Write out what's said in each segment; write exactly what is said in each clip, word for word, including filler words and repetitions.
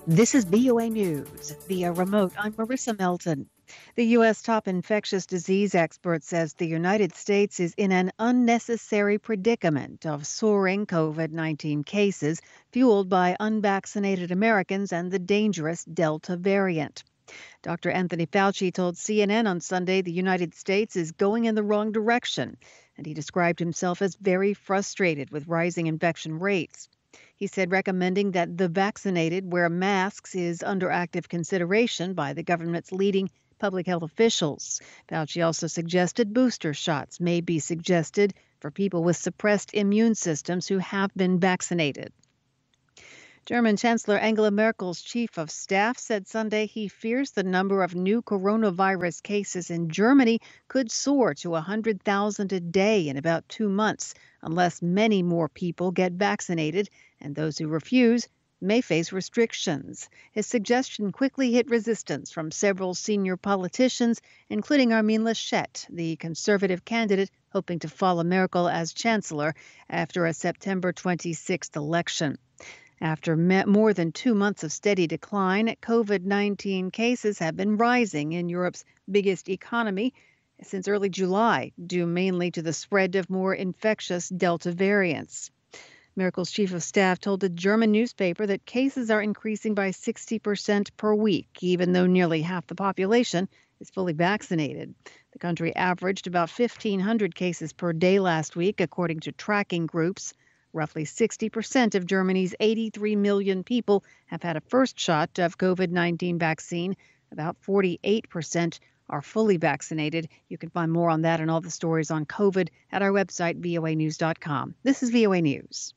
This is V O A News via remote. I'm Marissa Melton. The U S top infectious disease expert says the United States is in an unnecessary predicament of soaring COVID nineteen cases fueled by unvaccinated Americans and the dangerous Delta variant. Doctor Anthony Fauci told C N N on Sunday the United States is going in the wrong direction, and he described himself as very frustrated with rising infection rates. He said recommending that the vaccinated wear masks is under active consideration by the government's leading public health officials. Fauci also suggested booster shots may be suggested for people with suppressed immune systems who have been vaccinated. German Chancellor Angela Merkel's chief of staff said Sunday he fears the number of new coronavirus cases in Germany could soar to one hundred thousand a day in about two months unless many more people get vaccinated, and those who refuse may face restrictions. His suggestion quickly hit resistance from several senior politicians, including Armin Laschet, the conservative candidate hoping to follow Merkel as chancellor after a September twenty-sixth election. After more than two months of steady decline, COVID nineteen cases have been rising in Europe's biggest economy since early July, due mainly to the spread of more infectious Delta variants. Merkel's chief of staff told a German newspaper that cases are increasing by sixty percent per week, even though nearly half the population is fully vaccinated. The country averaged about fifteen hundred cases per day last week, according to tracking groups. Roughly sixty percent of Germany's eighty-three million people have had a first shot of COVID nineteen vaccine. About forty-eight percent are fully vaccinated. You can find more on that and all the stories on COVID at our website, V O A news dot com. This is V O A News.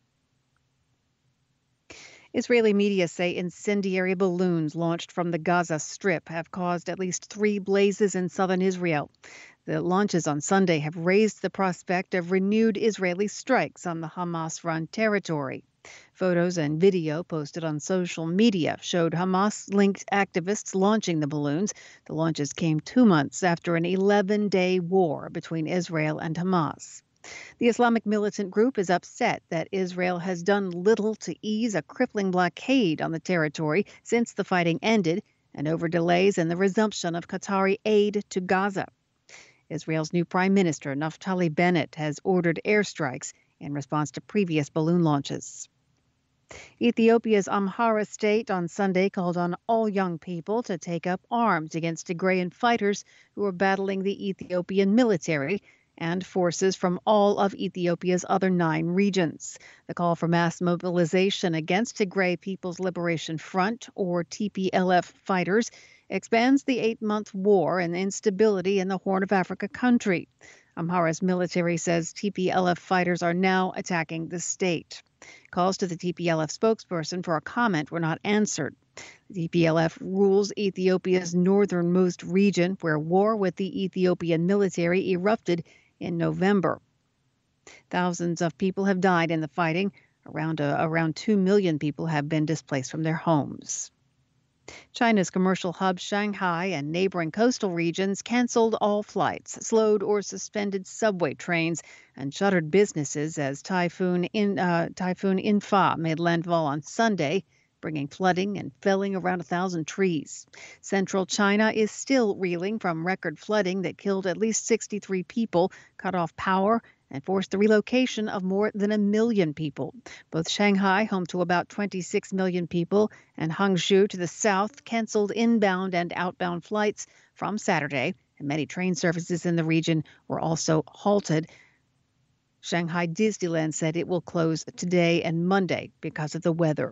Israeli media say incendiary balloons launched from the Gaza Strip have caused at least three blazes in southern Israel. The launches on Sunday have raised the prospect of renewed Israeli strikes on the Hamas-run territory. Photos and video posted on social media showed Hamas-linked activists launching the balloons. The launches came two months after an eleven-day war between Israel and Hamas. The Islamic militant group is upset that Israel has done little to ease a crippling blockade on the territory since the fighting ended and over delays in the resumption of Qatari aid to Gaza. Israel's new prime minister, Naftali Bennett, has ordered airstrikes in response to previous balloon launches. Ethiopia's Amhara state on Sunday called on all young people to take up arms against Tigrayan fighters who are battling the Ethiopian military and forces from all of Ethiopia's other nine regions. The call for mass mobilization against Tigray People's Liberation Front, or T P L F, fighters expands the eight-month war and instability in the Horn of Africa country. Amhara's military says T P L F fighters are now attacking the state. Calls to the T P L F spokesperson for a comment were not answered. The T P L F rules Ethiopia's northernmost region, where war with the Ethiopian military erupted in November. Thousands of people have died in the fighting. Around, uh, around two million people have been displaced from their homes. China's commercial hub Shanghai and neighboring coastal regions canceled all flights, slowed or suspended subway trains, and shuttered businesses as Typhoon in uh, Typhoon Infa made landfall on Sunday, bringing flooding and felling around a thousand trees. Central China is still reeling from record flooding that killed at least sixty-three people, cut off power, and forced the relocation of more than a million people. Both Shanghai, home to about twenty-six million people, and Hangzhou to the south canceled inbound and outbound flights from Saturday, and many train services in the region were also halted. Shanghai Disneyland said it will close today and Monday because of the weather.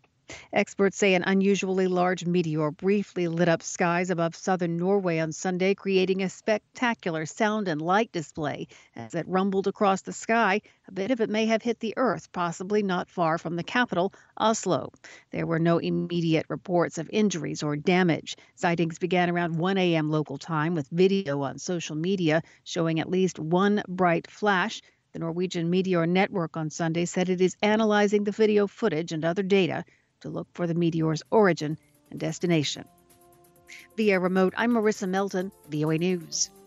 Experts say an unusually large meteor briefly lit up skies above southern Norway on Sunday, creating a spectacular sound and light display. As it rumbled across the sky, a bit of it may have hit the earth, possibly not far from the capital, Oslo. There were no immediate reports of injuries or damage. Sightings began around one a.m. local time, with video on social media showing at least one bright flash. The Norwegian Meteor Network on Sunday said it is analyzing the video footage and other data to look for the meteor's origin and destination. Via remote, I'm Marissa Melton, V O A News.